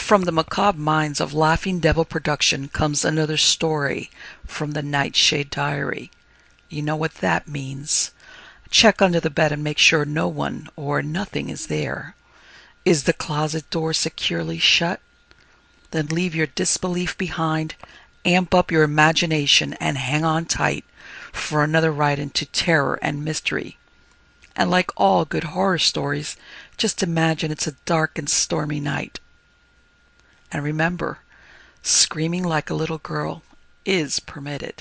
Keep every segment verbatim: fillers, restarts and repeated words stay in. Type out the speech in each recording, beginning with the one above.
From the macabre minds of Laughing Devil Production comes another story from the Nightshade Diary. You know what that means. Check under the bed and make sure no one or nothing is there. Is the closet door securely shut? Then leave your disbelief behind, amp up your imagination, and hang on tight for another ride into terror and mystery. And like all good horror stories, just imagine it's a dark and stormy night. And remember, screaming like a little girl is permitted.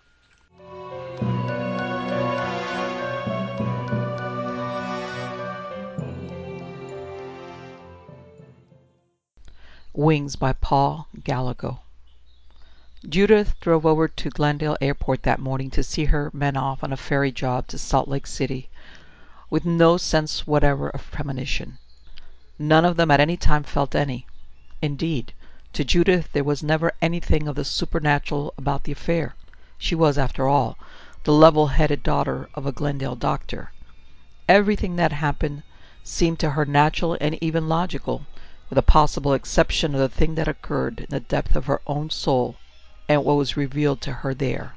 Wings by Paul Gallego. Judith drove over to Glendale Airport that morning to see her men off on a ferry job to Salt Lake City, with no sense whatever of premonition. None of them at any time felt any. Indeed, to Judith there was never anything of the supernatural about the affair. She was, after all, the level-headed daughter of a Glendale doctor. Everything that happened seemed to her natural and even logical, with the possible exception of the thing that occurred in the depth of her own soul and what was revealed to her there.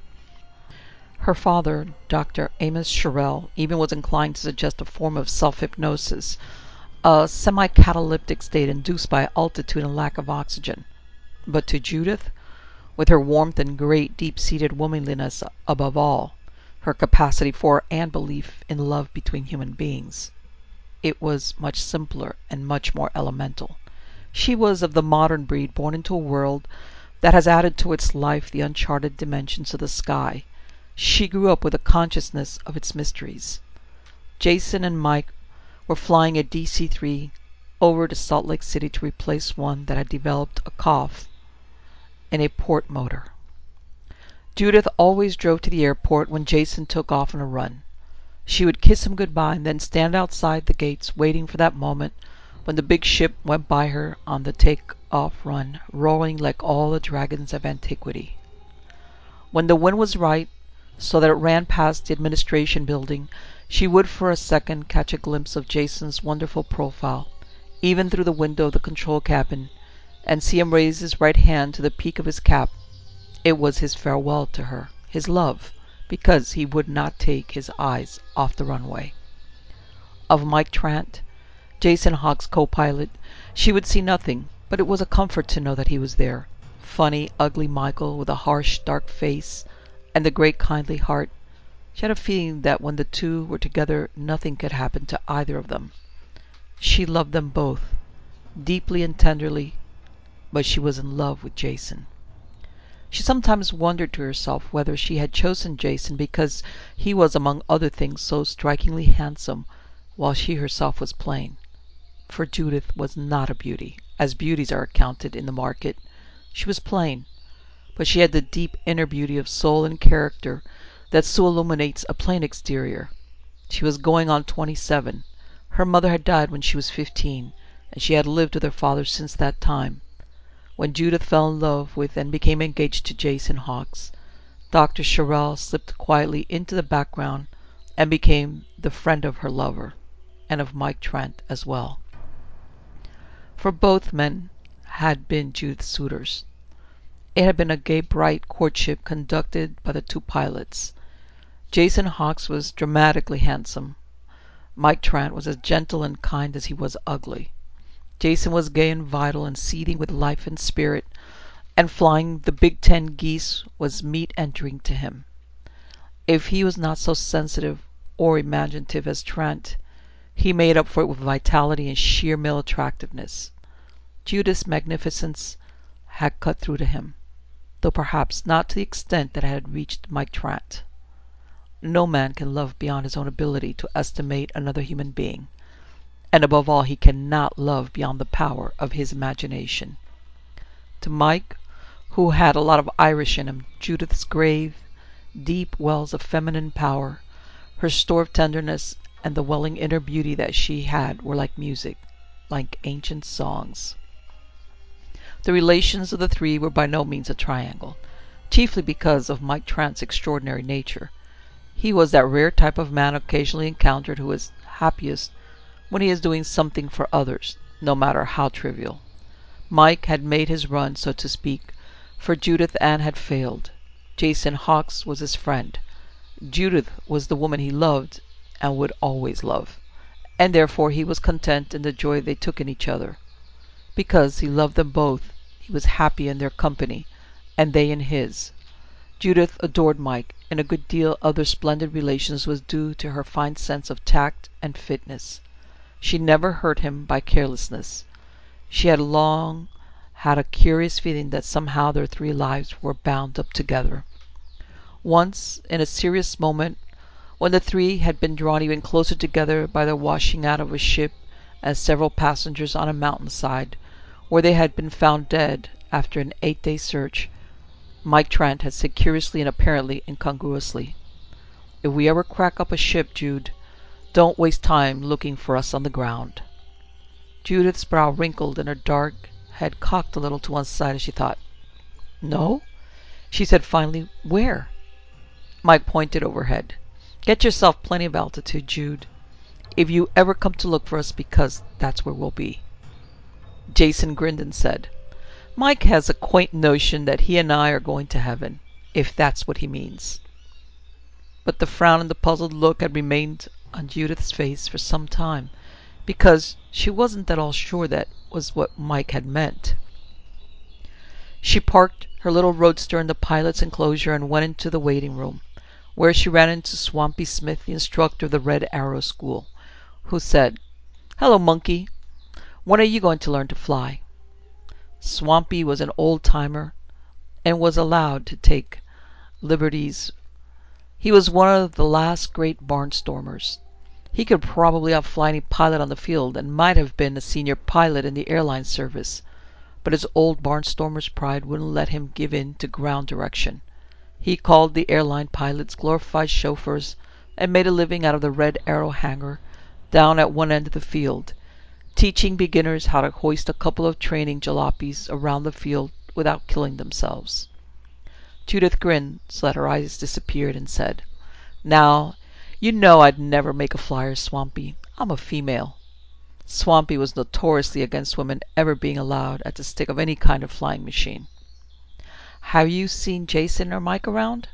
Her father, Doctor Amos Sherrill, even was inclined to suggest a form of self-hypnosis, a semi-cataleptic state induced by altitude and lack of oxygen. But to Judith, with her warmth and great deep-seated womanliness above all, her capacity for and belief in love between human beings, it was much simpler and much more elemental. She was of the modern breed, born into a world that has added to its life the uncharted dimensions of the sky. She grew up with a consciousness of its mysteries. Jason and Mike were flying a D C three over to Salt Lake City to replace one that had developed a cough in a port motor. Judith always drove to the airport when Jason took off on a run. She would kiss him goodbye and then stand outside the gates waiting for that moment when the big ship went by her on the take-off run, roaring like all the dragons of antiquity. When the wind was right, so that it ran past the administration building, she would for a second catch a glimpse of Jason's wonderful profile, even through the window of the control cabin, and see him raise his right hand to the peak of his cap. It was his farewell to her, his love, because he would not take his eyes off the runway. Of Mike Trant, Jason Hawk's co-pilot, she would see nothing, but it was a comfort to know that he was there. Funny, ugly Michael with a harsh, dark face and the great kindly heart. She had a feeling that when the two were together nothing could happen to either of them. She loved them both, deeply and tenderly, but she was in love with Jason. She sometimes wondered to herself whether she had chosen Jason because he was among other things so strikingly handsome, while she herself was plain. For Judith was not a beauty, as beauties are accounted in the market. She was plain, but she had the deep inner beauty of soul and character that so illuminates a plain exterior. She was going on twenty-seven. Her mother had died when she was fifteen, and she had lived with her father since that time. When Judith fell in love with and became engaged to Jason Hawks, Doctor Sherrill slipped quietly into the background and became the friend of her lover, and of Mike Trant as well. For both men had been Judith's suitors. It had been a gay bright courtship conducted by the two pilots. Jason Hawks was dramatically handsome. Mike Trant was as gentle and kind as he was ugly. Jason was gay and vital and seething with life and spirit, and flying the Big Ten geese was meat and drink to him. If he was not so sensitive or imaginative as Trant, he made up for it with vitality and sheer male attractiveness. Judith's magnificence had cut through to him, though perhaps not to the extent that it had reached Mike Trant. No man can love beyond his own ability to estimate another human being, and above all he cannot love beyond the power of his imagination. To Mike, who had a lot of Irish in him, Judith's grave, deep wells of feminine power, her store of tenderness, and the welling inner beauty that she had were like music, like ancient songs. The relations of the three were by no means a triangle, chiefly because of Mike Trant's extraordinary nature. He was that rare type of man occasionally encountered who is happiest when he is doing something for others, no matter how trivial. Mike had made his run, so to speak, for Judith Ann had failed. Jason Hawks was his friend. Judith was the woman he loved and would always love, and therefore he was content in the joy they took in each other. Because he loved them both, he was happy in their company, and they in his. Judith adored Mike, and a good deal of their splendid relations was due to her fine sense of tact and fitness. She never hurt him by carelessness. She had long had a curious feeling that somehow their three lives were bound up together. Once, in a serious moment, when the three had been drawn even closer together by the washing out of a ship and several passengers on a mountainside, where they had been found dead after an eight-day search, Mike Trent had said curiously and apparently incongruously, "If we ever crack up a ship, Jude, don't waste time looking for us on the ground." Judith's brow wrinkled and her dark head cocked a little to one side as she thought. "No?" she said finally. "Where?" Mike pointed overhead. "Get yourself plenty of altitude, Jude, if you ever come to look for us, because that's where we'll be." Jason grinned and said, "Mike has a quaint notion that he and I are going to heaven, if that's what he means." But the frown and the puzzled look had remained on Judith's face for some time, because she wasn't at all sure that was what Mike had meant. She parked her little roadster in the pilot's enclosure and went into the waiting room, where she ran into Swampy Smith, the instructor of the Red Arrow School, who said, "Hello, monkey. When are you going to learn to fly?" Swampy was an old-timer and was allowed to take liberties. He was one of the last great barnstormers. He could probably outfly any pilot on the field, and might have been a senior pilot in the airline service, but his old barnstormer's pride wouldn't let him give in to ground direction. He called the airline pilots glorified chauffeurs and made a living out of the Red Arrow hangar down at one end of the field, teaching beginners how to hoist a couple of training jalopies around the field without killing themselves. Judith grinned so that her eyes disappeared and said, "Now, you know I'd never make a flyer, Swampy. I'm a female." Swampy was notoriously against women ever being allowed at the stick of any kind of flying machine. "Have you seen Jason or Mike around?"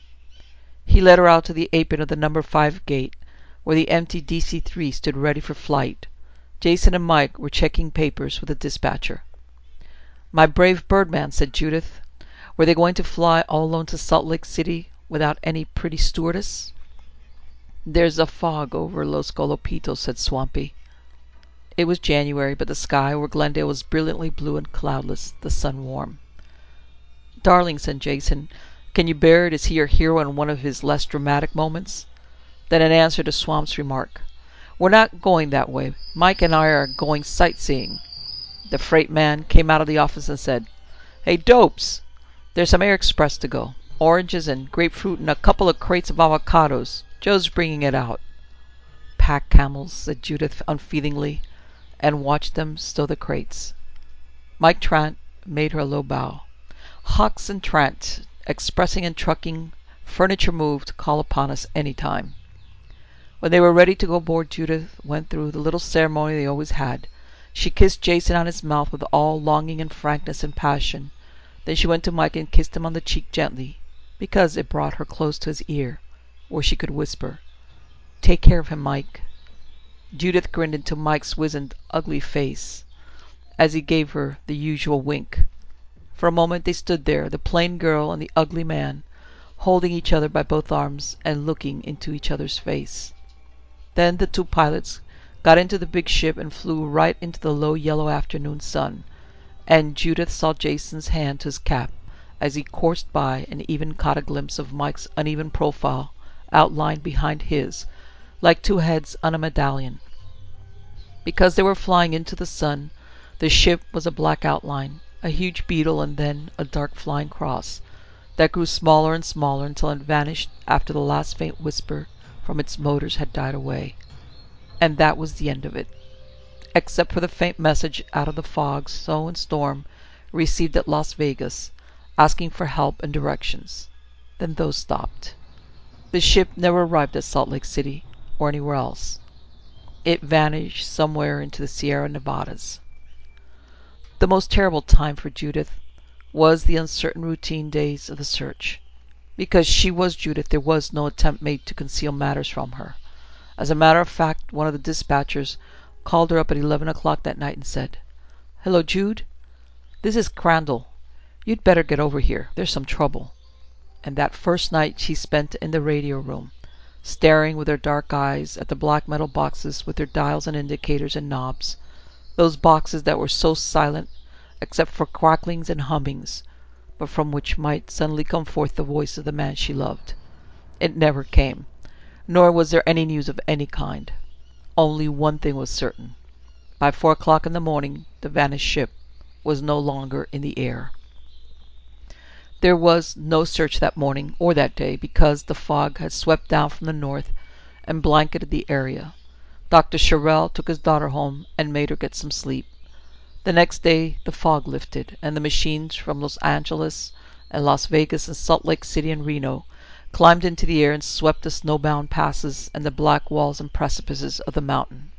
He led her out to the apron of the number five gate, where the empty D C three stood ready for flight. Jason and Mike were checking papers with the dispatcher. "My brave Birdman," said Judith. "Were they going to fly all alone to Salt Lake City without any pretty stewardess?" "There's a fog over Los Golopitos," said Swampy. It was January, but the sky over Glendale was brilliantly blue and cloudless, the sun warm. "Darling," said Jason, "can you bear it? Is he your hero in one of his less dramatic moments?" Then in answer to Swamp's remark, "We're not going that way. Mike and I are going sightseeing." The freight man came out of the office and said, "Hey, dopes! There's some air express to go. Oranges and grapefruit and a couple of crates of avocados. Joe's bringing it out." "Pack camels," said Judith unfeelingly, and watched them stow the crates. Mike Trent made her a low bow. "Hawks and Trent, expressing and trucking, furniture moved, call upon us any time." When they were ready to go aboard, Judith went through the little ceremony they always had. She kissed Jason on his mouth with all longing and frankness and passion. Then she went to Mike and kissed him on the cheek gently, because it brought her close to his ear, where she could whisper, "Take care of him, Mike." Judith grinned into Mike's wizened, ugly face as he gave her the usual wink. For a moment they stood there, the plain girl and the ugly man, holding each other by both arms and looking into each other's face. Then the two pilots got into the big ship and flew right into the low yellow afternoon sun, and Judith saw Jason's hand to his cap as he coursed by and even caught a glimpse of Mike's uneven profile outlined behind his, like two heads on a medallion. Because they were flying into the sun, the ship was a black outline, a huge beetle, and then a dark flying cross that grew smaller and smaller until it vanished after the last faint whisper from its motors had died away. And that was the end of it, except for the faint message out of the fog, snow and storm, received at Las Vegas, asking for help and directions. Then those stopped. The ship never arrived at Salt Lake City or anywhere else. It vanished somewhere into the Sierra Nevadas. The most terrible time for Judith was the uncertain routine days of the search. Because she was Judith, there was no attempt made to conceal matters from her. As a matter of fact, one of the dispatchers called her up at eleven o'clock that night and said, "Hello, Jude. This is Crandall. You'd better get over here. There's some trouble." And that first night she spent in the radio room, staring with her dark eyes at the black metal boxes with their dials and indicators and knobs, those boxes that were so silent except for cracklings and hummings, but from which might suddenly come forth the voice of the man she loved. It never came, nor was there any news of any kind. Only one thing was certain. By four o'clock in the morning the vanished ship was no longer in the air. There was no search that morning or that day, because the fog had swept down from the north and blanketed the area. Doctor Cherrel took his daughter home and made her get some sleep. The next day the fog lifted, and the machines from Los Angeles and Las Vegas and Salt Lake City and Reno climbed into the air and swept the snowbound passes and the black walls and precipices of the mountain.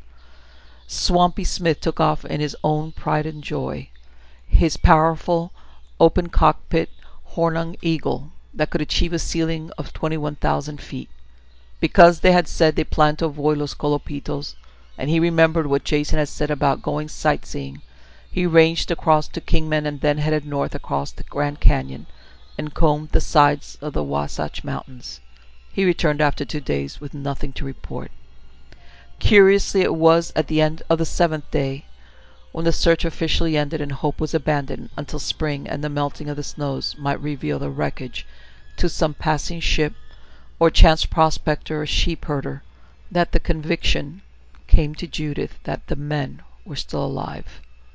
Swampy Smith took off in his own pride and joy, his powerful, open cockpit Hornung Eagle that could achieve a ceiling of twenty-one thousand feet. Because they had said they planned to avoid Los Colopitos, and he remembered what Jason had said about going sightseeing, he ranged across to Kingman and then headed north across the Grand Canyon and combed the sides of the Wasatch Mountains. He returned after two days with nothing to report. Curiously, it was at the end of the seventh day, when the search officially ended and hope was abandoned until spring and the melting of the snows might reveal the wreckage to some passing ship or chance prospector or sheep herder, that the conviction came to Judith that the men were still alive.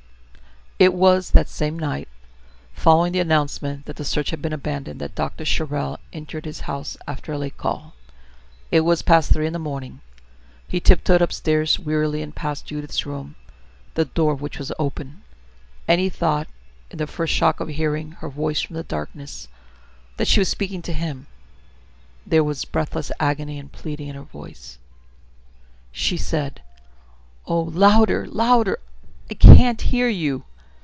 It was that same night, following the announcement that the search had been abandoned, that Doctor Cherrel entered his house after a late call. It was past three in the morning. He tiptoed upstairs wearily and past Judith's room, the door of which was open, and he thought, in the first shock of hearing her voice from the darkness, that she was speaking to him. There was breathless agony and pleading in her voice. She said, "Oh, louder, louder! I can't hear you!"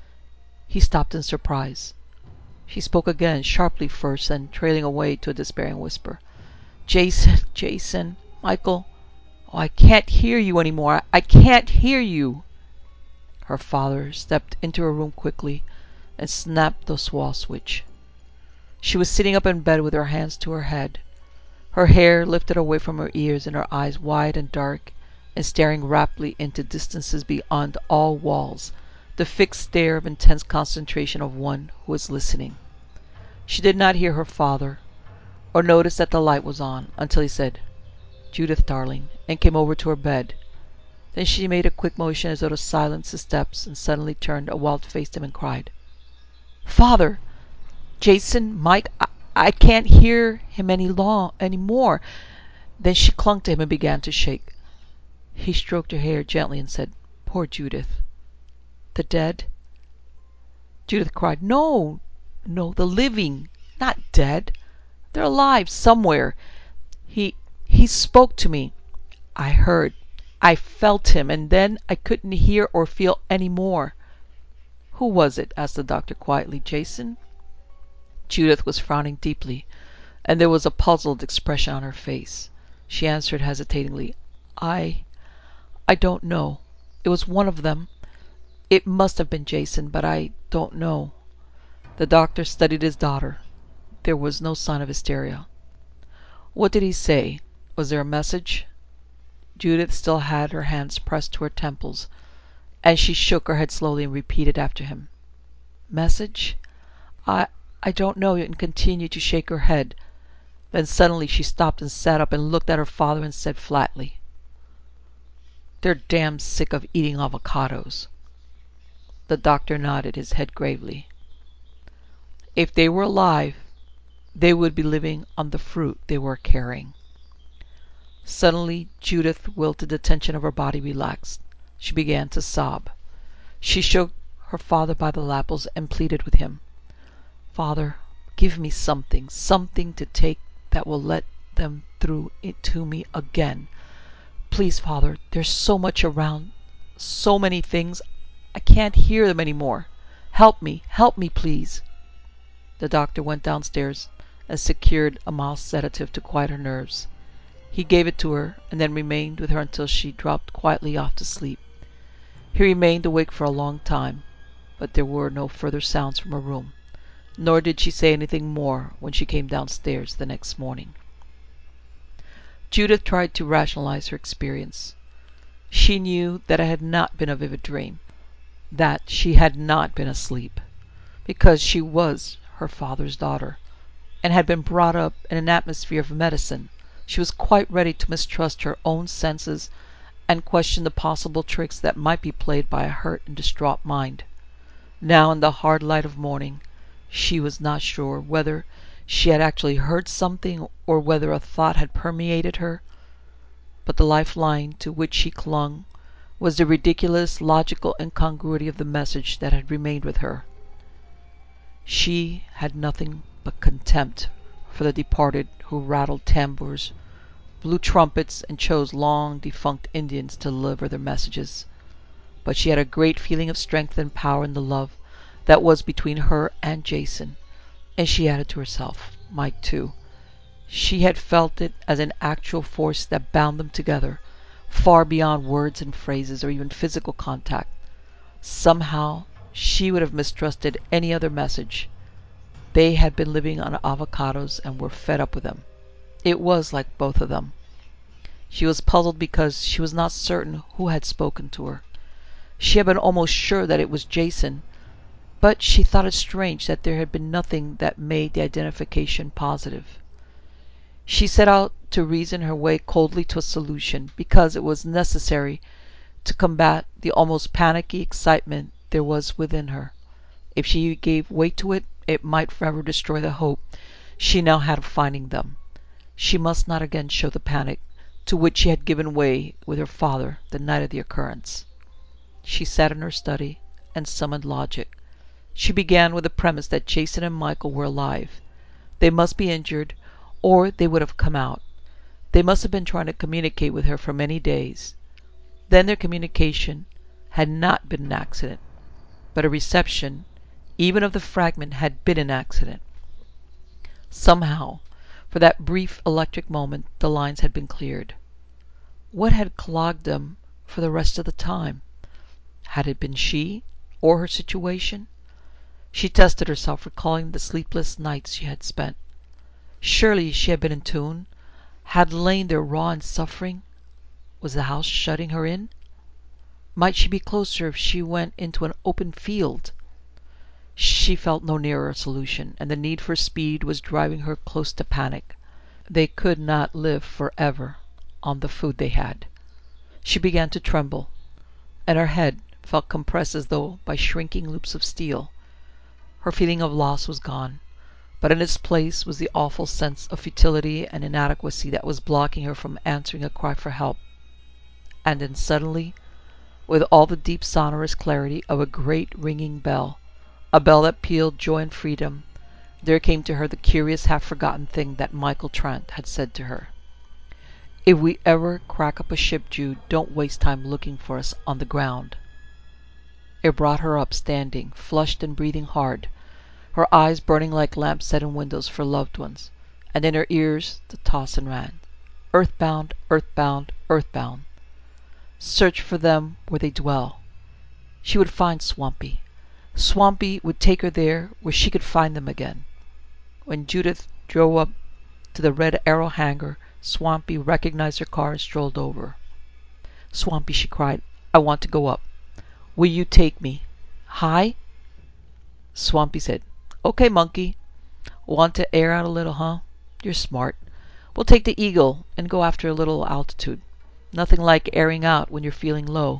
He stopped in surprise. She spoke again, sharply first, then trailing away to a despairing whisper. "Jason, Jason, Michael, oh, I can't hear you any more. I, I can't hear you!" Her father stepped into her room quickly and snapped the wall switch. She was sitting up in bed with her hands to her head, her hair lifted away from her ears and her eyes wide and dark and staring raptly into distances beyond all walls, the fixed stare of intense concentration of one who is listening. She did not hear her father, or notice that the light was on, until he said, "Judith, darling," and came over to her bed. Then she made a quick motion as though to silence his steps, and suddenly turned a wild face to him and cried, "Father! Jason! Mike! I, I can't hear him any long any more!" Then she clung to him and began to shake. He stroked her hair gently and said, "Poor Judith." "The dead?" Judith cried, "No, no, the living, not dead. They're alive somewhere. He he spoke to me. I heard. I felt him, and then I couldn't hear or feel any more." "Who was it?" asked the doctor quietly. "Jason?" Judith was frowning deeply, and there was a puzzled expression on her face. She answered hesitatingly, I I don't know. It was one of them. It must have been Jason, but I don't know." The doctor studied his daughter. There was no sign of hysteria. "What did he say? Was there a message?" Judith still had her hands pressed to her temples, and she shook her head slowly and repeated after him, "Message? I I don't know," and continued to shake her head. Then suddenly she stopped and sat up and looked at her father and said flatly, "They're damn sick of eating avocados." The doctor nodded his head gravely. "If they were alive, they would be living on the fruit they were carrying." Suddenly Judith wilted the tension of her body relaxed. She began to sob. She shook her father by the lapels and pleaded with him, "Father, give me something, something to take that will let them through it to me again. Please, Father, there's so much around, so many things. I can't hear them any more." Help me! Help me, please!" The doctor went downstairs and secured a mild sedative to quiet her nerves. He gave it to her, and then remained with her until she dropped quietly off to sleep. He remained awake for a long time, but there were no further sounds from her room, nor did she say anything more when she came downstairs the next morning. Judith tried to rationalize her experience. She knew that it had not been a vivid dream, that she had not been asleep, because she was her father's daughter, and had been brought up in an atmosphere of medicine. She was quite ready to mistrust her own senses and question the possible tricks that might be played by a hurt and distraught mind. Now, in the hard light of morning, she was not sure whether she had actually heard something or whether a thought had permeated her, but the lifeline to which she clung was the ridiculous logical incongruity of the message that had remained with her. She had nothing but contempt for the departed who rattled tambours, blew trumpets, and chose long defunct Indians to deliver their messages. But she had a great feeling of strength and power in the love that was between her and Jason, and she added to herself, Mike too. She had felt it as an actual force that bound them together, far beyond words and phrases or even physical contact. Somehow she would have mistrusted any other message. They had been living on avocados and were fed up with them. It was like both of them. She was puzzled because she was not certain who had spoken to her. She had been almost sure that it was Jason, but she thought it strange that there had been nothing that made the identification positive. She set out to reason her way coldly to a solution, because it was necessary to combat the almost panicky excitement there was within her. If she gave way to it, it might forever destroy the hope she now had of finding them. She must not again show the panic to which she had given way with her father the night of the occurrence. She sat in her study and summoned logic. She began with the premise that Jason and Michael were alive. They must be injured, or they would have come out. They must have been trying to communicate with her for many days. Then their communication had not been an accident, but a reception, even of the fragment, had been an accident. Somehow, for that brief electric moment, the lines had been cleared. What had clogged them for the rest of the time? Had it been she, or her situation? She tested herself, recalling the sleepless nights she had spent. Surely she had been in tune, had lain there raw and suffering. Was the house shutting her in? Might she be closer if she went into an open field? She felt no nearer a solution, and the need for speed was driving her close to panic. They could not live forever on the food they had. She began to tremble, and her head felt compressed as though by shrinking loops of steel. Her feeling of loss was gone, but in its place was the awful sense of futility and inadequacy that was blocking her from answering a cry for help. And then suddenly, with all the deep sonorous clarity of a great ringing bell, a bell that pealed joy and freedom, there came to her the curious half-forgotten thing that Michael Trant had said to her. "If we ever crack up a ship, Jude, don't waste time looking for us on the ground." It brought her up standing, flushed and breathing hard, her eyes burning like lamps set in windows for loved ones, and in her ears the toss and ran. Earthbound, earthbound, earthbound. Search for them where they dwell. She would find Swampy. Swampy would take her there where she could find them again. When Judith drove up to the Red Arrow hangar, Swampy recognized her car and strolled over. "Swampy," she cried, "I want to go up. Will you take me? High?" Swampy said, "Okay, monkey. Want to air out a little, huh? You're smart. We'll take the Eagle and go after a little altitude. Nothing like airing out when you're feeling low."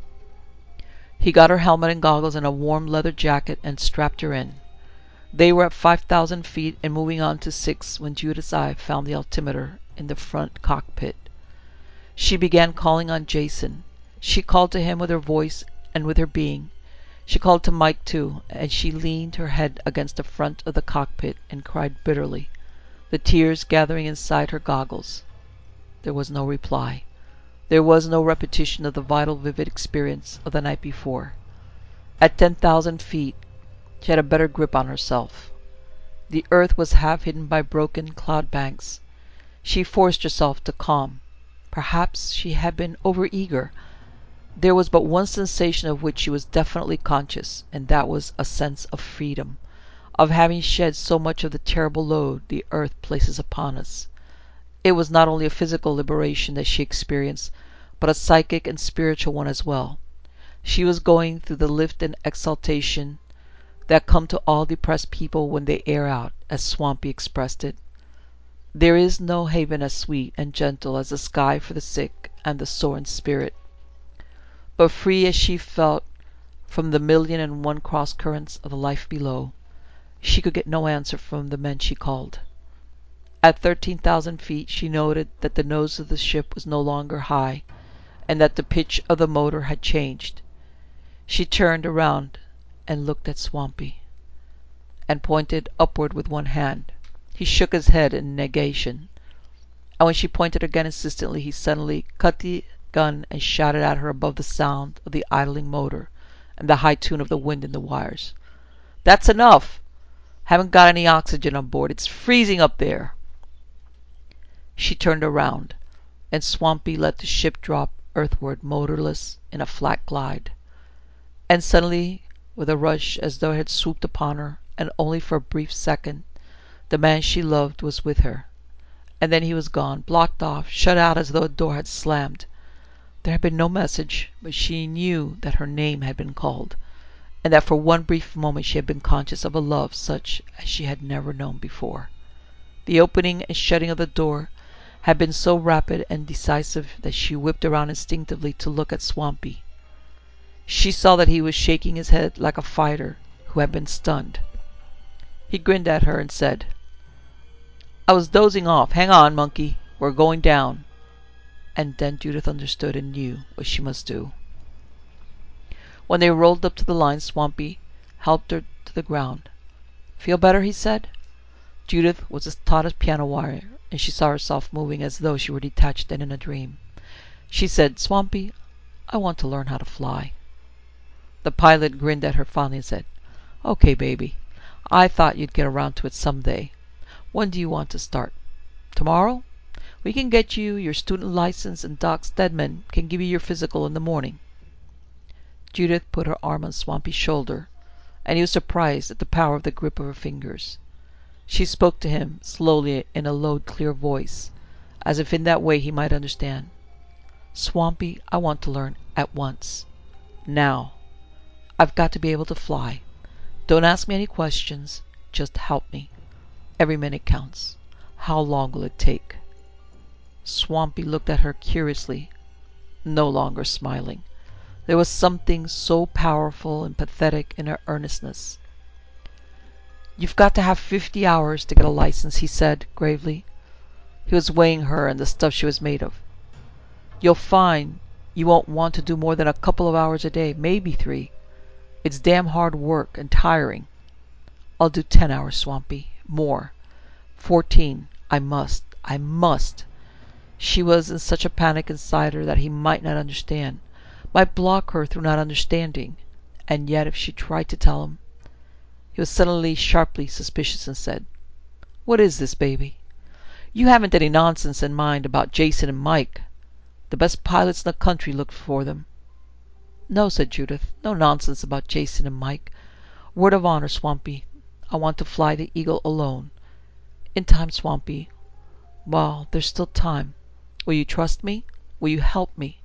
He got her helmet and goggles and a warm leather jacket and strapped her in. They were at five thousand feet and moving on to six when Judith's eye found the altimeter in the front cockpit. She began calling on Jason. She called to him with her voice and with her being. She called to Mike too, and she leaned her head against the front of the cockpit and cried bitterly, the tears gathering inside her goggles. There was no reply. There was no repetition of the vital, vivid experience of the night before. At ten thousand feet, She had a better grip on herself. The earth was half hidden by broken cloud banks. She forced herself to calm. Perhaps she had been over-eager. There was but one sensation of which she was definitely conscious, and that was a sense of freedom, of having shed so much of the terrible load the earth places upon us. It was not only a physical liberation that she experienced, but a psychic and spiritual one as well. She was going through the lift and exaltation that come to all depressed people when they air out, as Swampy expressed it. There is no haven as sweet and gentle as the sky for the sick and the sore in spirit. But free as she felt from the million and one cross currents of the life below, she could get no answer from the men she called. At thirteen thousand feet she noted that the nose of the ship was no longer high, and that the pitch of the motor had changed. She turned around and looked at Swampy, and pointed upward with one hand. He shook his head in negation, and when she pointed again insistently, he suddenly cut the gun and shouted at her above the sound of the idling motor and the high tune of the wind in the wires. "That's enough! Haven't got any oxygen on board. It's freezing up there!" She turned around, and Swampy let the ship drop earthward motorless in a flat glide. And suddenly, with a rush as though it had swooped upon her, and only for a brief second, the man she loved was with her. And then he was gone, blocked off, shut out as though a door had slammed. There had been no message, but she knew that her name had been called, and that for one brief moment she had been conscious of a love such as she had never known before. The opening and shutting of the door had been so rapid and decisive that she whipped around instinctively to look at Swampy. She saw that he was shaking his head like a fighter who had been stunned. He grinned at her and said, "I was dozing off. Hang on, monkey. We're going down." And then Judith understood and knew what she must do. When they rolled up to the line, Swampy helped her to the ground. "Feel better?" he said. Judith was as taut as piano wire, and she saw herself moving as though she were detached and in a dream. She said, "Swampy, I want to learn how to fly." The pilot grinned at her fondly and said, "Okay, baby. I thought you'd get around to it some day. When do you want to start? Tomorrow? We can get you your student license, and Doc Stedman can give you your physical in the morning." Judith put her arm on Swampy's shoulder, and he was surprised at the power of the grip of her fingers. She spoke to him slowly in a low, clear voice, as if in that way he might understand. "Swampy, I want to learn at once. Now. I've got to be able to fly. Don't ask me any questions. Just help me. Every minute counts. How long will it take?" Swampy looked at her curiously, no longer smiling. There was something so powerful and pathetic in her earnestness. "You've got to have fifty hours to get a license," he said gravely. He was weighing her and the stuff she was made of. "You'll find you won't want to do more than a couple of hours a day, maybe three. It's damn hard work and tiring." "I'll do ten hours, Swampy. More. Fourteen. I must. I must." She was in such a panic inside her that he might not understand, might block her through not understanding. And yet if she tried to tell him... He was suddenly sharply suspicious and said, "What is this, baby? You haven't any nonsense in mind about Jason and Mike? The best pilots in the country look for them." "No," said Judith. "No nonsense about Jason and Mike. Word of honor, Swampy. I want to fly the Eagle alone. In time, Swampy. While there's still time. Will you trust me? Will you help me?"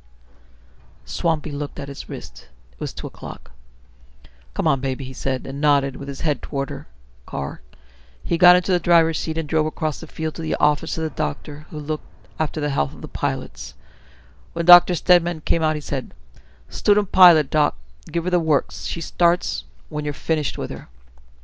Swampy looked at his wrist. It was two o'clock. "Come on, baby," he said, and nodded with his head toward her car. He got into the driver's seat and drove across the field to the office of the doctor who looked after the health of the pilots. When Doctor Stedman came out, he said, "Student pilot, Doc. Give her the works. She starts when you're finished with her."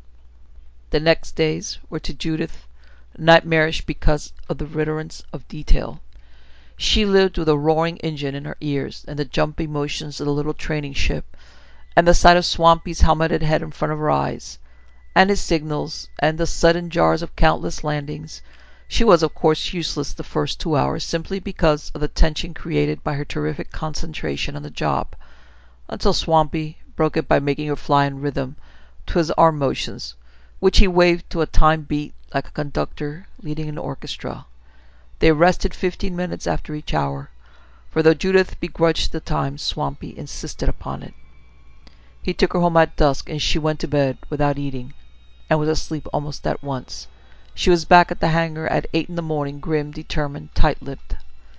The next days were to Judith nightmarish because of the recurrence of detail. She lived with a roaring engine in her ears, and the jumping motions of the little training ship, and the sight of Swampy's helmeted head in front of her eyes, and his signals, and the sudden jars of countless landings. She was, of course, useless the first two hours, simply because of the tension created by her terrific concentration on the job, until Swampy broke it by making her fly in rhythm, to his arm motions, which he waved to a time beat like a conductor leading an orchestra. They rested fifteen minutes after each hour, for though Judith begrudged the time, Swampy insisted upon it. He took her home at dusk, and she went to bed without eating, and was asleep almost at once. She was back at the hangar at eight in the morning, grim, determined, tight-lipped.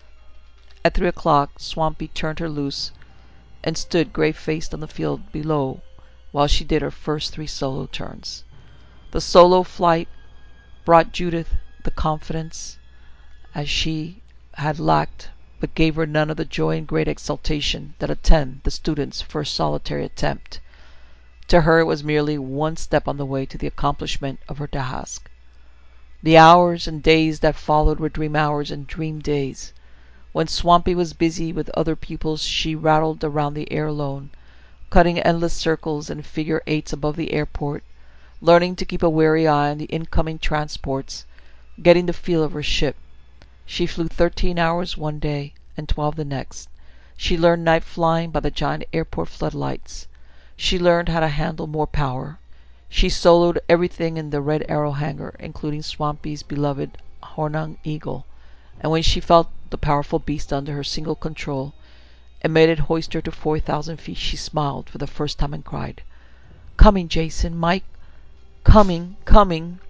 At three o'clock Swampy turned her loose and stood grey-faced on the field below while she did her first three solo turns. The solo flight brought Judith the confidence as she had lacked, but gave her none of the joy and great exultation that attend the student's first solitary attempt. To her it was merely one step on the way to the accomplishment of her task. The hours and days that followed were dream hours and dream days. When Swampy was busy with other pupils, she rattled around the air alone, cutting endless circles and figure eights above the airport, learning to keep a wary eye on the incoming transports, getting the feel of her ship. She flew thirteen hours one day and twelve the next. She learned night flying by the giant airport floodlights. She learned how to handle more power. She soloed everything in the Red Arrow hangar, including Swampy's beloved Hornung Eagle, and when she felt the powerful beast under her single control and made it hoist her to four thousand feet, she smiled for the first time and cried, "Coming, Jason, Mike, coming, coming."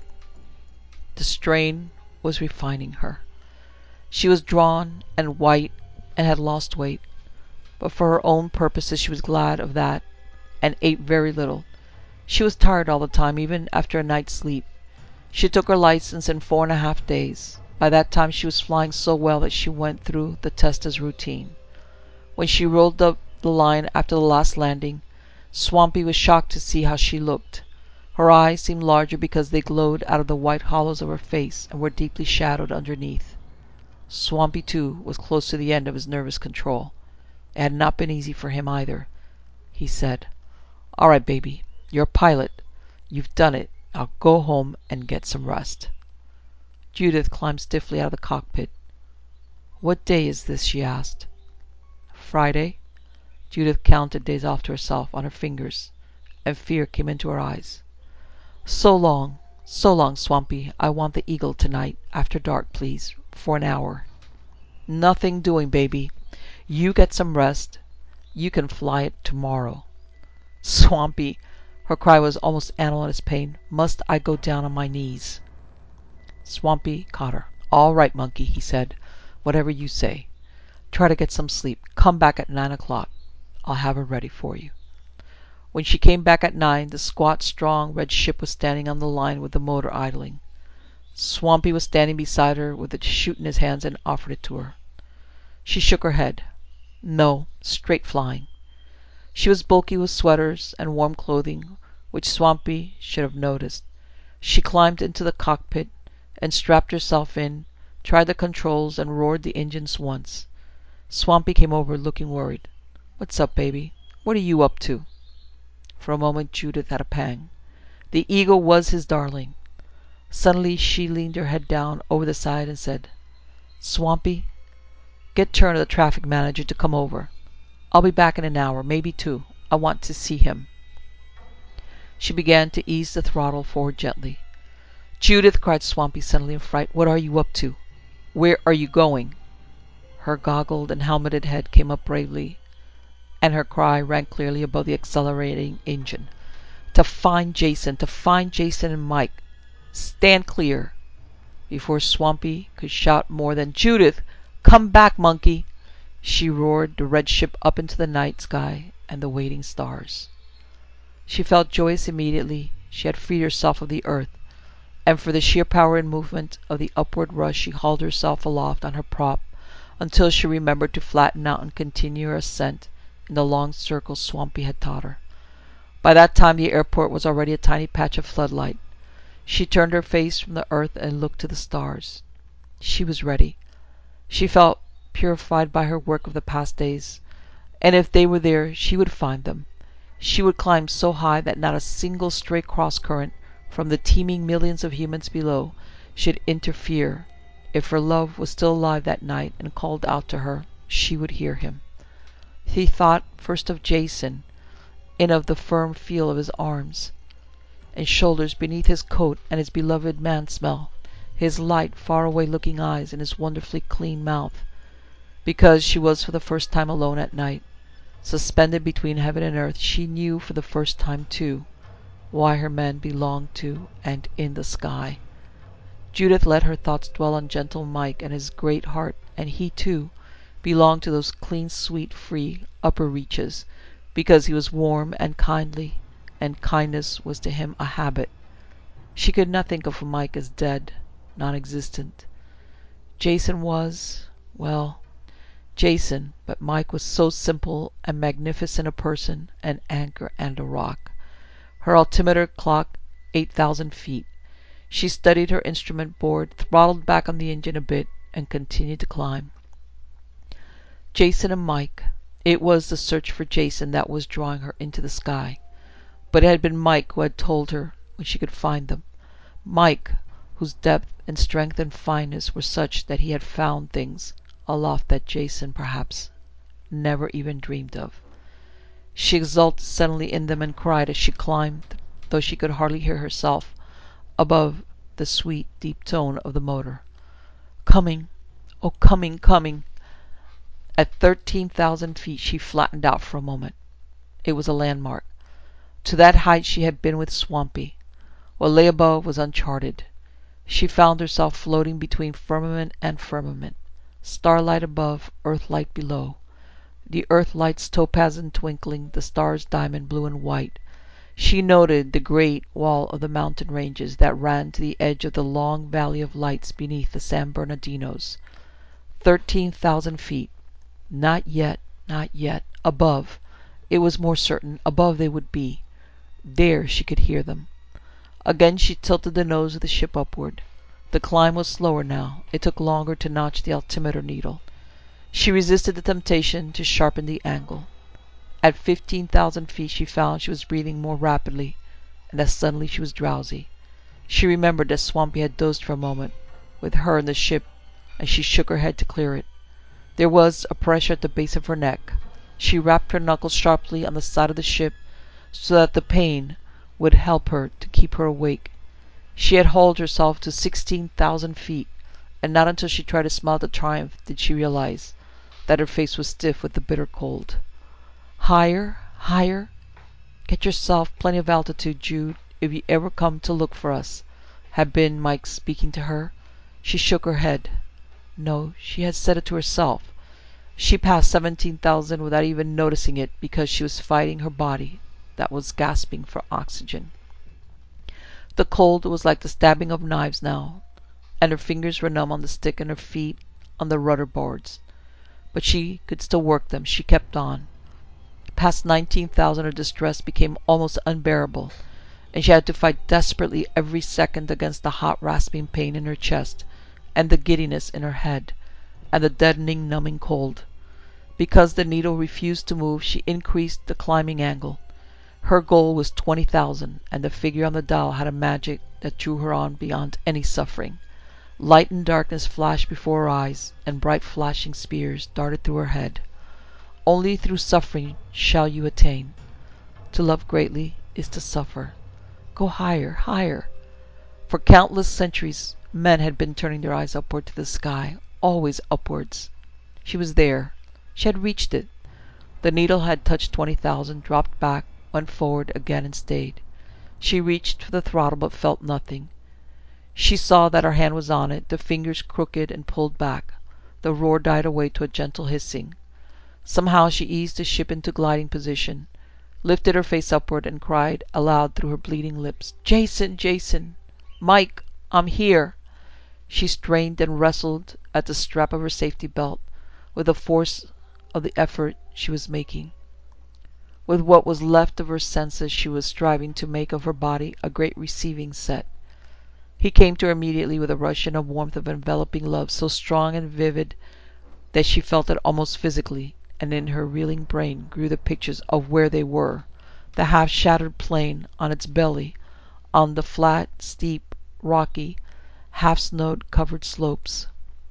The strain was refining her. She was drawn and white and had lost weight, but for her own purposes she was glad of that and ate very little. She was tired all the time, even after a night's sleep. She took her license in four and a half days. By that time she was flying so well that she went through the test as routine. When she rolled up the line after the last landing, Swampy was shocked to see how she looked. Her eyes seemed larger because they glowed out of the white hollows of her face and were deeply shadowed underneath. Swampy, too, was close to the end of his nervous control. It had not been easy for him either. He said, "All right, baby. You're a pilot. You've done it. Now go home and get some rest." Judith climbed stiffly out of the cockpit. "What day is this?" she asked. "Friday." Judith counted days off to herself on her fingers, and fear came into her eyes. "So long, so long, Swampy. I want the Eagle tonight, after dark, please, for an hour." "Nothing doing, baby. You get some rest. You can fly it tomorrow." "Swampy," her cry was almost animal in its pain, "must I go down on my knees?" Swampy caught her. "All right, monkey," he said. "Whatever you say. Try to get some sleep. Come back at nine o'clock. I'll have her ready for you." When she came back at nine, the squat, strong red ship was standing on the line with the motor idling. Swampy was standing beside her with a chute in his hands and offered it to her. She shook her head. No, straight flying. She was bulky with sweaters and warm clothing, which Swampy should have noticed. She climbed into the cockpit and strapped herself in, tried the controls, and roared the engines once. Swampy came over, looking worried. "What's up, baby? What are you up to?" For a moment Judith had a pang. The Eagle was his darling. Suddenly she leaned her head down over the side and said, "Swampy, get Turner, the traffic manager, to come over. I'll be back in an hour, maybe two. I want to see him." She began to ease the throttle forward gently. "Judith," cried Swampy suddenly in fright, "what are you up to? Where are you going?" Her goggled and helmeted head came up bravely, and her cry rang clearly above the accelerating engine. "To find Jason, to find Jason and Mike. Stand clear." Before Swampy could shout more than, "Judith, come back, monkey!" she roared the red ship up into the night sky and the waiting stars. She felt joyous immediately. She had freed herself of the earth, and for the sheer power and movement of the upward rush she hauled herself aloft on her prop until she remembered to flatten out and continue her ascent in the long circle Swampy had taught her. By that time the airport was already a tiny patch of floodlight. She turned her face from the earth and looked to the stars. She was ready. She felt purified by her work of the past days, and if they were there, she would find them. She would climb so high that not a single stray cross-current from the teeming millions of humans below should interfere. If her love was still alive that night and called out to her, she would hear him. He thought first of Jason, and of the firm feel of his arms. and shoulders beneath his coat, and his beloved man smell, his light, far-away looking eyes, and his wonderfully clean mouth. Because she was for the first time alone at night, suspended between heaven and earth, she knew for the first time, too, why her man belonged to and in the sky. Judith let her thoughts dwell on gentle Mike and his great heart, and he, too, belonged to those clean, sweet, free, upper reaches, because he was warm and kindly, and kindness was to him a habit. She could not think of Mike as dead, non-existent. Jason was, well, Jason, but Mike was so simple and magnificent a person, an anchor and a rock. Her altimeter clocked eight thousand feet. She studied her instrument board, throttled back on the engine a bit, and continued to climb. Jason and Mike. It was the search for Jason that was drawing her into the sky. But it had been Mike who had told her when she could find them. Mike, whose depth and strength and fineness were such that he had found things aloft that Jason, perhaps, never even dreamed of. She exulted suddenly in them and cried as she climbed, though she could hardly hear herself, above the sweet, deep tone of the motor. Coming! Oh, coming, coming! At thirteen thousand feet she flattened out for a moment. It was a landmark. To that height she had been with Swampy. What lay above was uncharted. She found herself floating between firmament and firmament. Starlight above, earthlight below. The earthlight's topaz and twinkling, the stars diamond blue and white. She noted the great wall of the mountain ranges that ran to the edge of the long valley of lights beneath the San Bernardinos. Thirteen thousand feet. Not yet, not yet. Above. It was more certain. Above they would be. There she could hear them. Again she tilted the nose of the ship upward. The climb was slower now. It took longer to notch the altimeter needle. She resisted the temptation to sharpen the angle. At fifteen thousand feet she found she was breathing more rapidly, and that suddenly she was drowsy. She remembered that Swampy had dozed for a moment, with her in the ship, and she shook her head to clear it. There was a pressure at the base of her neck. She rapped her knuckles sharply on the side of the ship, so that the pain would help her to keep her awake. She had hauled herself to sixteen thousand feet, and not until she tried to smile at triumph did she realize that her face was stiff with the bitter cold. Higher, higher. Get yourself plenty of altitude, Jude, if you ever come to look for us, had been Mike speaking to her. She shook her head. No, she had said it to herself. She passed seventeen thousand without even noticing it, because she was fighting her body that was gasping for oxygen. The cold was like the stabbing of knives now, and her fingers were numb on the stick and her feet on the rudder boards. But she could still work them. She kept on. Past nineteen thousand her distress became almost unbearable, and she had to fight desperately every second against the hot rasping pain in her chest, and the giddiness in her head, and the deadening numbing cold. Because the needle refused to move, she increased the climbing angle. Her goal was twenty thousand, and the figure on the dial had a magic that drew her on beyond any suffering. Light and darkness flashed before her eyes, and bright flashing spears darted through her head. Only through suffering shall you attain. To love greatly is to suffer. Go higher, higher. For countless centuries men had been turning their eyes upward to the sky, always upwards. She was there. She had reached it. The needle had touched twenty thousand, dropped back, went forward again and stayed. She reached for the throttle but felt nothing. She saw that her hand was on it, the fingers crooked and pulled back. The roar died away to a gentle hissing. Somehow she eased the ship into gliding position, lifted her face upward, and cried aloud through her bleeding lips, "Jason! Jason! Mike! I'm here!" She strained and wrestled at the strap of her safety belt, with the force of the effort she was making. With what was left of her senses she was striving to make of her body a great receiving set. He came to her immediately with a rush and a warmth of enveloping love so strong and vivid that she felt it almost physically, and in her reeling brain grew the pictures of where they were, the half-shattered plane on its belly, on the flat, steep, rocky, half-snow-covered slopes,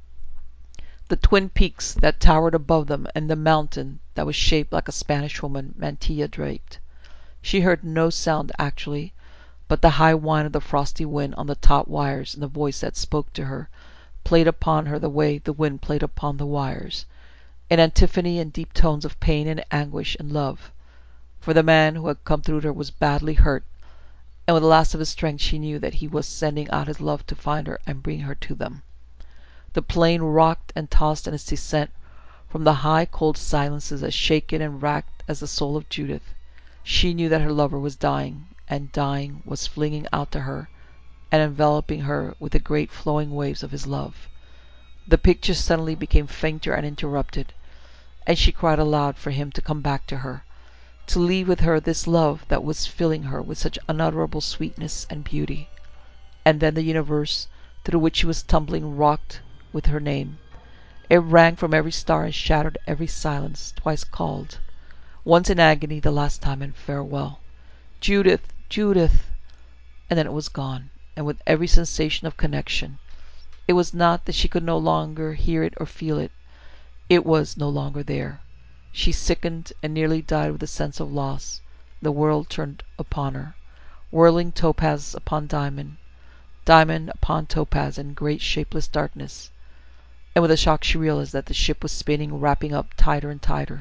the twin peaks that towered above them, and the mountain that was shaped like a Spanish woman, mantilla draped. She heard no sound actually, but the high whine of the frosty wind on the taut wires and the voice that spoke to her played upon her the way the wind played upon the wires, in antiphony and deep tones of pain and anguish and love. For the man who had come through her was badly hurt, and with the last of his strength she knew that he was sending out his love to find her and bring her to them. The plane rocked and tossed in its descent from the high cold silences as shaken and racked as the soul of Judith. She knew that her lover was dying, and dying was flinging out to her and enveloping her with the great flowing waves of his love. The picture suddenly became fainter and interrupted, and she cried aloud for him to come back to her, to leave with her this love that was filling her with such unutterable sweetness and beauty. And then the universe through which she was tumbling rocked with her name. It rang from every star and shattered every silence, twice called, once in agony, the last time in farewell. Judith! Judith! And then it was gone, and with every sensation of connection. It was not that she could no longer hear it or feel it. It was no longer there. She sickened and nearly died with a sense of loss. The world turned upon her, whirling topaz upon diamond, diamond upon topaz in great shapeless darkness. And with a shock she realized that the ship was spinning, wrapping up tighter and tighter.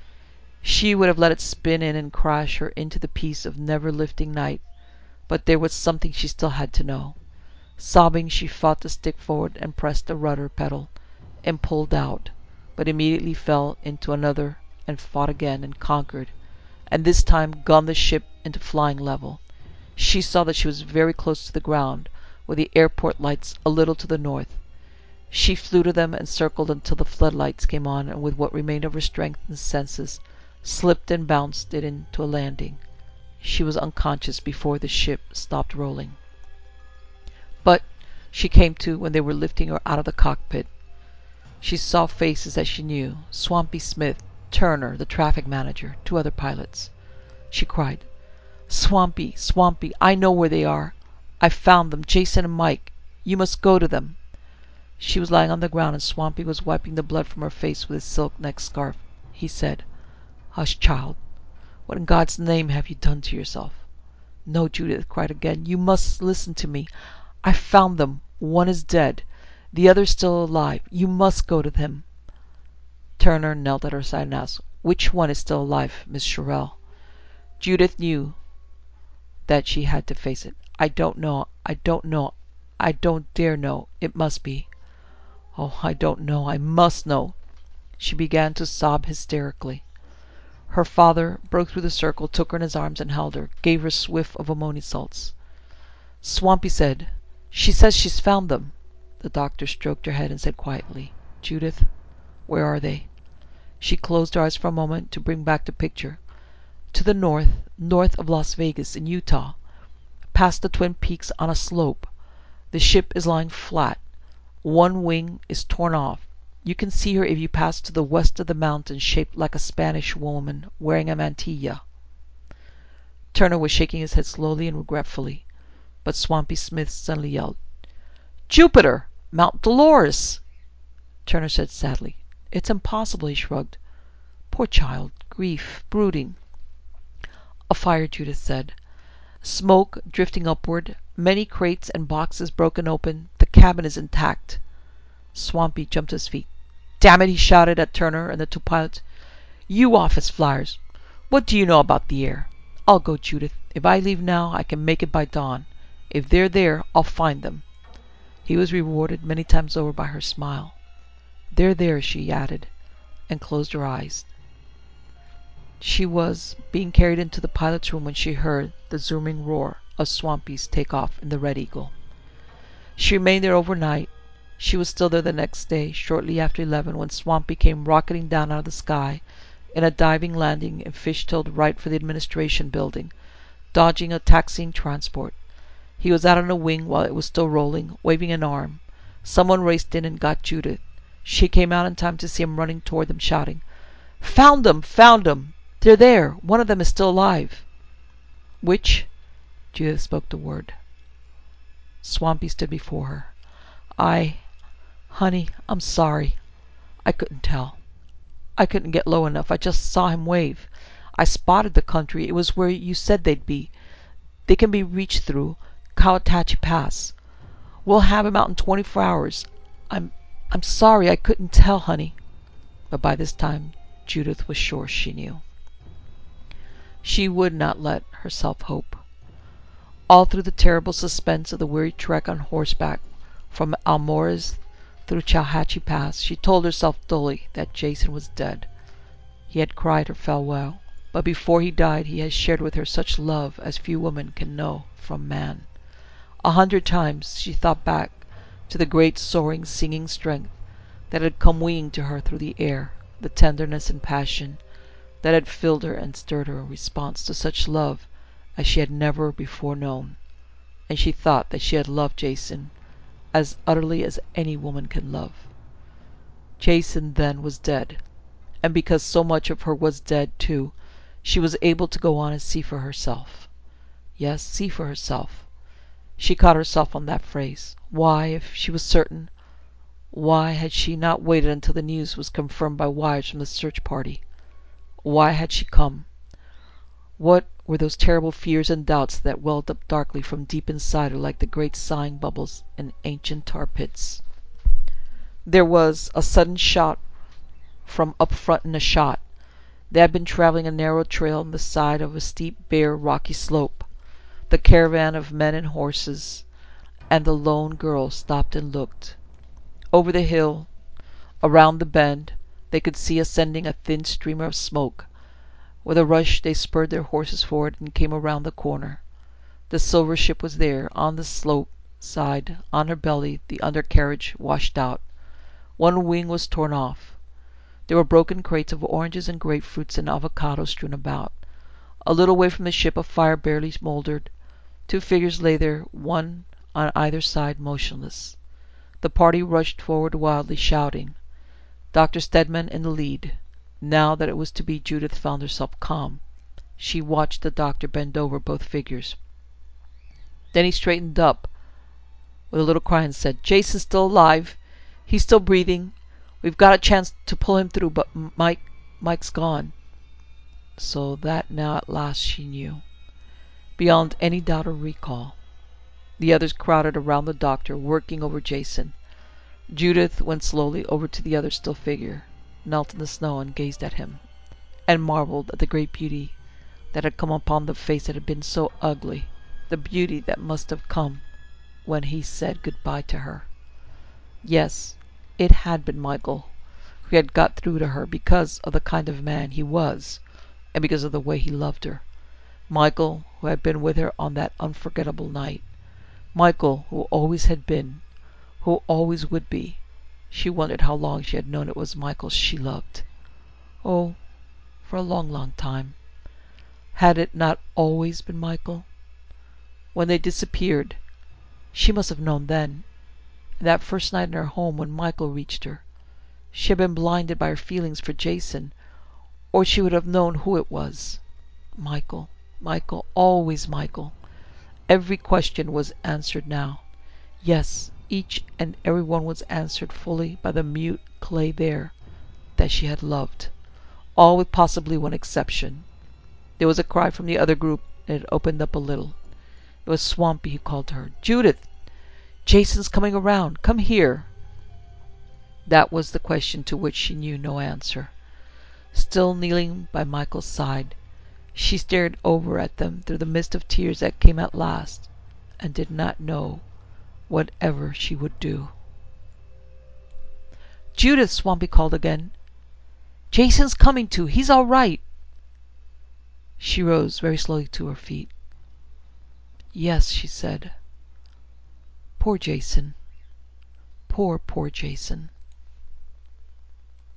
She would have let it spin in and crash her into the peace of never-lifting night, but there was something she still had to know. Sobbing, she fought to stick forward and pressed the rudder pedal, and pulled out, but immediately fell into another, and fought again, and conquered, and this time gunned the ship into flying level. She saw that she was very close to the ground, with the airport lights a little to the north. She flew to them and circled until the floodlights came on, and with what remained of her strength and senses, slipped and bounced it into a landing. She was unconscious before the ship stopped rolling. But she came to when they were lifting her out of the cockpit. She saw faces that she knew: Swampy Smith, Turner, the traffic manager, two other pilots. She cried, "Swampy, Swampy, I know where they are. I've found them, Jason and Mike. You must go to them." She was lying on the ground, and Swampy was wiping the blood from her face with his silk neck scarf. He said, "Hush, child. What in God's name have you done to yourself?" "No," Judith cried again. "You must listen to me. I found them. One is dead. The other is still alive. You must go to him." Turner knelt at her side and asked, "Which one is still alive, Miss Cherrelle?" Judith knew that she had to face it. "I don't know. I don't know. I don't dare know. It must be. Oh, I don't know. I must know." She began to sob hysterically. Her father broke through the circle, took her in his arms and held her, gave her a swift of ammonia salts. Swampy said, "She says she's found them." The doctor stroked her head and said quietly, "Judith, where are they?" She closed her eyes for a moment to bring back the picture. "To the north, north of Las Vegas, in Utah, past the Twin Peaks on a slope. The ship is lying flat. One wing is torn off. You can see her if you pass to the west of the mountain, shaped like a Spanish woman wearing a mantilla." Turner was shaking his head slowly and regretfully, but Swampy Smith suddenly yelled, "Jupiter! Mount Dolores!" Turner said sadly, "It's impossible." He shrugged. "Poor child. Grief. Brooding." "A fire," Judith said. "Smoke drifting upward. Many crates and boxes broken open. The cabin is intact." Swampy jumped to his feet. "Damn it!" he shouted at Turner and the two pilots. "You office flyers! What do you know about the air? I'll go, Judith. If I leave now, I can make it by dawn. If they're there, I'll find them." He was rewarded many times over by her smile. "They're there," she added, and closed her eyes. She was being carried into the pilot's room when she heard the zooming roar of Swampy's take off in the Red Eagle. She remained there overnight. She was still there the next day, shortly after eleven, when Swampy came rocketing down out of the sky in a diving landing and fish-tailed right for the administration building, dodging a taxiing transport. He was out on a wing while it was still rolling, waving an arm. Someone raced in and got Judith. She came out in time to see him running toward them, shouting, "Found 'em! Found 'em! They're there! One of them is still alive!" "Which?" Judith spoke the word. Swampy stood before her. I... Honey, I'm sorry. I couldn't tell. I couldn't get low enough. I just saw him wave. I spotted the country. It was where you said they'd be. They can be reached through Kawatachi Pass. We'll have him out in twenty-four hours. I'm I'm sorry I couldn't tell, honey." But by this time Judith was sure she knew. She would not let herself hope. All through the terrible suspense of the weary trek on horseback from Almorez through Calhachi Pass, she told herself dully that Jason was dead. He had cried her farewell, but before he died he had shared with her such love as few women can know from man. A hundred times she thought back to the great soaring singing strength that had come winging to her through the air, the tenderness and passion that had filled her and stirred her in response to such love as she had never before known, and she thought that she had loved Jason as utterly as any woman can love. Jason, then, was dead, and because so much of her was dead, too, she was able to go on and see for herself. Yes, see for herself. She caught herself on that phrase. Why, if she was certain, why had she not waited until the news was confirmed by wires from the search party? Why had she come? What were those terrible fears and doubts that welled up darkly from deep inside her like the great sighing bubbles in ancient tar pits? There was a sudden shot from up front in a shot. They had been travelling a narrow trail on the side of a steep, bare, rocky slope. The caravan of men and horses and the lone girl stopped and looked. Over the hill, around the bend, they could see ascending a thin streamer of smoke. With a rush they spurred their horses forward and came around the corner. The silver ship was there, on the slope side, on her belly, the undercarriage washed out. One wing was torn off. There were broken crates of oranges and grapefruits and avocados strewn about. A little way from the ship a fire barely smouldered. Two figures lay there, one on either side, motionless. The party rushed forward wildly, shouting. Doctor Stedman in the lead. Now that it was to be, Judith found herself calm. She watched the doctor bend over both figures. Then he straightened up with a little cry and said, "Jason's still alive. He's still breathing. We've got a chance to pull him through, but Mike, Mike's gone." So that now at last she knew, beyond any doubt or recall. The others crowded around the doctor, working over Jason. Judith went slowly over to the other still figure, knelt in the snow and gazed at him, and marvelled at the great beauty that had come upon the face that had been so ugly, the beauty that must have come when he said good-bye to her. Yes, it had been Michael who had got through to her because of the kind of man he was, and because of the way he loved her. Michael who had been with her on that unforgettable night. Michael who always had been, who always would be. She wondered how long she had known it was Michael she loved. Oh, for a long, long time. Had it not always been Michael? When they disappeared, she must have known then. That first night in her home when Michael reached her. She had been blinded by her feelings for Jason, or she would have known who it was. Michael, Michael, always Michael. Every question was answered now. Yes, each and every one was answered fully by the mute clay there that she had loved. All with possibly one exception. There was a cry from the other group, and it opened up a little. It was Swampy who called to her. "Judith! Jason's coming around. Come here." That was the question to which she knew no answer. Still kneeling by Michael's side, she stared over at them through the mist of tears that came at last, and did not know whatever she would do. "Judith!" Swampy called again. "Jason's coming to. He's all right." She rose very slowly to her feet. "Yes," she said. "Poor Jason. Poor, poor Jason."